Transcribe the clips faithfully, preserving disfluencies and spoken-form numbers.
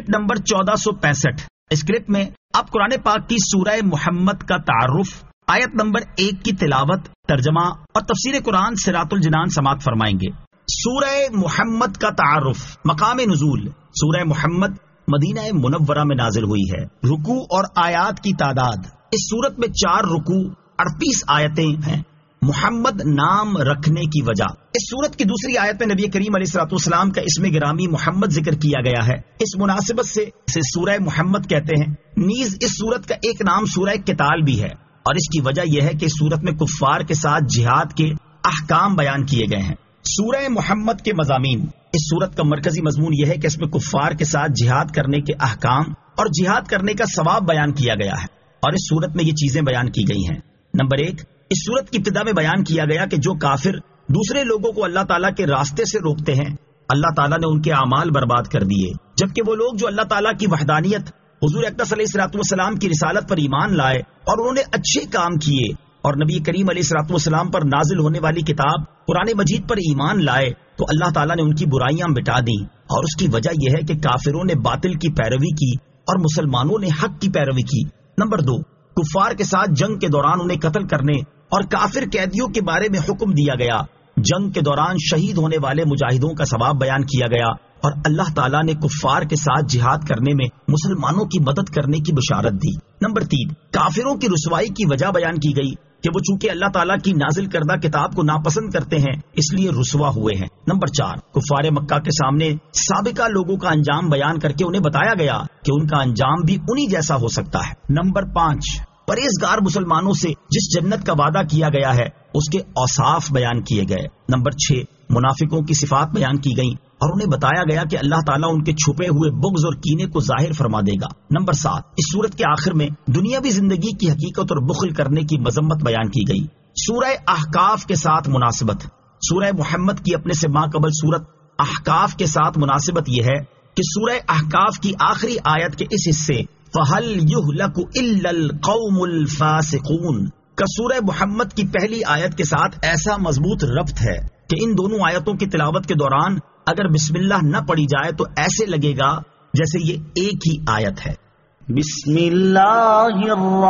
Clip number چودہ سو پینسٹھ. اس clip میں آپ قرآن پاک کی سورہ محمد کا تعارف، آیت نمبر ایک کی تلاوت، ترجمہ اور تفسیر قرآن صراط الجنان سماعت فرمائیں گے. سورہ محمد کا تعارف. مقام نزول: سورہ محمد مدینہ منورہ میں نازل ہوئی ہے. رکوع اور آیات کی تعداد: اس سورت میں چار رکوع، اڑتیس آیتیں ہیں. محمد نام رکھنے کی وجہ: اس سورت کی دوسری آیت میں نبی کریم علیہ الصلوۃ والسلام کا اسم گرامی محمد ذکر کیا گیا ہے. اس مناسبت سے اسے سورہ محمد کہتے ہیں. نیز اس سورت کا ایک نام سورہ قتال بھی ہے، اور اس کی وجہ یہ ہے کہ اس سورت میں کفار کے ساتھ جہاد کے احکام بیان کیے گئے ہیں. سورہ محمد کے مضامین: اس سورت کا مرکزی مضمون یہ ہے کہ اس میں کفار کے ساتھ جہاد کرنے کے احکام اور جہاد کرنے کا ثواب بیان کیا گیا ہے، اور اس سورت میں یہ چیزیں بیان کی گئی ہیں. نمبر ایک، اس سورت کی ابتدا میں بیان کیا گیا کہ جو کافر دوسرے لوگوں کو اللہ تعالیٰ کے راستے سے روکتے ہیں، اللہ تعالیٰ نے ان کے اعمال برباد کر دیے، جبکہ وہ لوگ جو اللہ تعالیٰ کی وحدانیت، حضور اقدس علیہ الصلوۃ والسلام کی رسالت پر ایمان لائے اور انہوں نے اچھے کام کیے اور نبی کریم علیہ الصلوۃ والسلام پر نازل ہونے والی کتاب قرآن مجید پر ایمان لائے، تو اللہ تعالیٰ نے ان کی برائیاں مٹا دیں. اور اس کی وجہ یہ ہے کہ کافروں نے باطل کی پیروی کی اور مسلمانوں نے حق کی پیروی کی. نمبر دو، کفار کے ساتھ جنگ کے دوران انہیں قتل کرنے اور کافر قیدیوں کے بارے میں حکم دیا گیا. جنگ کے دوران شہید ہونے والے مجاہدوں کا ثواب بیان کیا گیا، اور اللہ تعالیٰ نے کفار کے ساتھ جہاد کرنے میں مسلمانوں کی مدد کرنے کی بشارت دی. نمبر تین، کافروں کی رسوائی کی وجہ بیان کی گئی کہ وہ چونکہ اللہ تعالیٰ کی نازل کردہ کتاب کو ناپسند کرتے ہیں اس لیے رسوا ہوئے ہیں. نمبر چار، کفار مکہ کے سامنے سابقہ لوگوں کا انجام بیان کر کے انہیں بتایا گیا کہ ان کا انجام بھی انہی جیسا ہو سکتا ہے. نمبر پانچ، پرہیزگار مسلمانوں سے جس جنت کا وعدہ کیا گیا ہے اس کے اوصاف بیان کیے گئے. نمبر چھ، منافقوں کی صفات بیان کی گئیں اور انہیں بتایا گیا کہ اللہ تعالیٰ ان کے چھپے ہوئے بغض اور کینے کو ظاہر فرما دے گا. نمبر سات، اس سورت کے آخر میں دنیاوی زندگی کی حقیقت اور بخل کرنے کی مذمت بیان کی گئی. سورہ احقاف کے ساتھ مناسبت: سورہ محمد کی اپنے سے ماں قبل سورت احقاف کے ساتھ مناسبت یہ ہے کہ سورہ احقاف کی آخری آیت کے اس حصے فَهَلْ يُهْلَكُ إِلَّا الْقَوْمُ الْفَاسِقُونَ کا سورہ محمد کی پہلی آیت کے ساتھ ایسا مضبوط ربط ہے کہ ان دونوں آیتوں کی تلاوت کے دوران اگر بسم اللہ نہ پڑھی جائے تو ایسے لگے گا جیسے یہ ایک ہی آیت ہے. بسم اللہ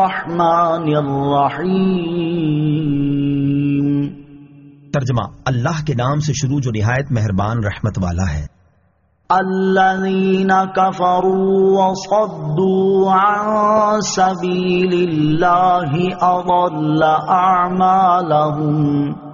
الرحمن الرحیم. ترجمہ: اللہ کے نام سے شروع جو نہایت مہربان رحمت والا ہے. الذین کفروا وصدوا عن سبیل اللہ اضل اعمالہم.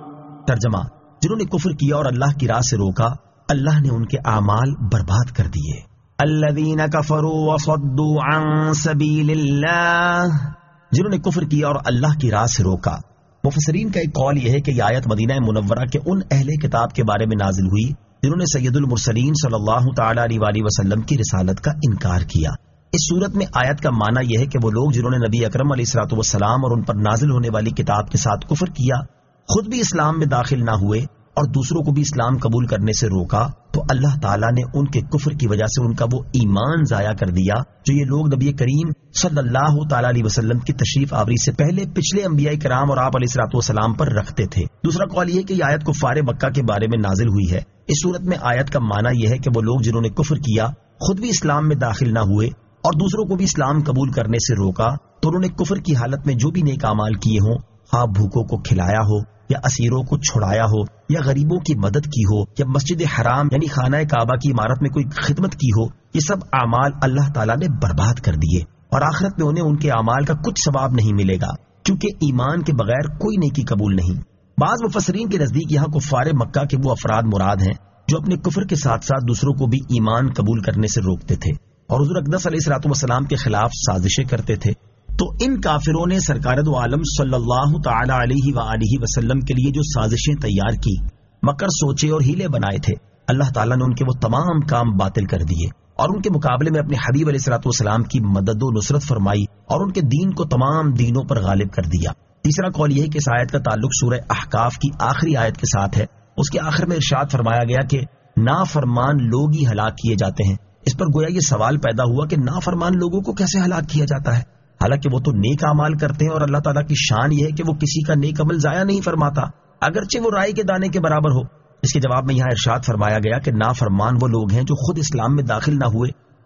ترجمہ: جنہوں نے کفر کیا اور اللہ کی راہ سے روکا، اللہ نے ان کے اعمال برباد کر دیے. الذین کفروا وصدوا عن سبیل اللہ، جنہوں نے کفر کیا اور اللہ کی راہ سے روکا. مفسرین کا ایک قول یہ ہے کہ یہ آیت مدینہ منورہ کے ان اہل کتاب کے بارے میں نازل ہوئی جنہوں نے سید المرسلین صلی اللہ تعالی علیہ وآلہ وسلم کی رسالت کا انکار کیا. اس صورت میں آیت کا معنی یہ ہے کہ وہ لوگ جنہوں نے نبی اکرم علیہ الصلوۃ والسلام اور ان پر نازل ہونے والی کتاب کے ساتھ کفر کیا، خود بھی اسلام میں داخل نہ ہوئے اور دوسروں کو بھی اسلام قبول کرنے سے روکا، تو اللہ تعالیٰ نے ان کے کفر کی وجہ سے ان کا وہ ایمان ضائع کر دیا جو یہ لوگ نبی کریم صلی اللہ تعالیٰ علیہ وسلم کی تشریف آوری سے پہلے پچھلے انبیاء کرام اور آپ علیہ الصلوۃ والسلام پر رکھتے تھے. دوسرا قول یہ کہ یہ آیت کفار مکہ کے بارے میں نازل ہوئی ہے. اس صورت میں آیت کا معنی یہ ہے کہ وہ لوگ جنہوں نے کفر کیا، خود بھی اسلام میں داخل نہ ہوئے اور دوسروں کو بھی اسلام قبول کرنے سے روکا، تو انہوں نے کفر کی حالت میں جو بھی نیک اعمال کیے ہوں، خواہ بھوکوں کو کھلایا ہو یا اسیروں کو چھڑایا ہو یا غریبوں کی مدد کی ہو یا مسجد حرام یعنی خانہ کعبہ کی عمارت میں کوئی خدمت کی ہو، یہ سب اعمال اللہ تعالیٰ نے برباد کر دیے اور آخرت میں انہیں ان کے اعمال کا کچھ ثواب نہیں ملے گا، کیونکہ ایمان کے بغیر کوئی نیکی قبول نہیں. بعض مفسرین کے نزدیک یہاں کفار مکہ کے وہ افراد مراد ہیں جو اپنے کفر کے ساتھ ساتھ دوسروں کو بھی ایمان قبول کرنے سے روکتے تھے اور حضور اقدس علیہ الصلوۃ والسلام کے خلاف سازشیں کرتے تھے. تو ان کافروں نے سرکار دو عالم صلی اللہ تعالی علیہ وآلہ وسلم کے لیے جو سازشیں تیار کی، مکر سوچے اور ہیلے بنائے تھے، اللہ تعالیٰ نے ان کے وہ تمام کام باطل کر دیے اور ان کے مقابلے میں اپنے حبیب علیہ الصلوۃ والسلام کی مدد و نصرت فرمائی اور ان کے دین کو تمام دینوں پر غالب کر دیا. تیسرا قول یہ ہے کہ اس آیت کا تعلق سورہ احقاف کی آخری آیت کے ساتھ ہے. اس کے آخر میں ارشاد فرمایا گیا کہ نافرمان لوگ ہی ہلاک کیے جاتے ہیں. اس پر گویا یہ سوال پیدا ہوا کہ نافرمان لوگوں کو کیسے ہلاک کیا جاتا ہے، حالانکہ وہ تو نیک اعمال کرتے ہیں اور اللہ تعالیٰ کی شان یہ ہے کہ وہ کسی کا نیک عمل ضائع نہیں فرماتا، اگرچہ وہ رائی کے دانے کے برابر ہو. اس کے جواب میں یہاں ارشاد فرمایا گیا کہ نافرمان وہ لوگ ہیں جو خود اسلام میں داخل نہ ہوئے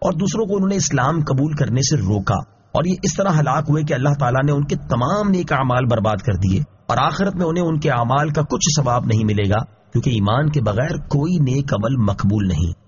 اور دوسروں کو انہوں نے اسلام قبول کرنے سے روکا، اور یہ اس طرح ہلاک ہوئے کہ اللہ تعالیٰ نے ان کے تمام نیک اعمال برباد کر دیے، اور آخرت میں انہیں ان کے اعمال کا کچھ ثواب نہیں ملے گا، کیونکہ ایمان کے بغیر کوئی نیک عمل مقبول نہیں۔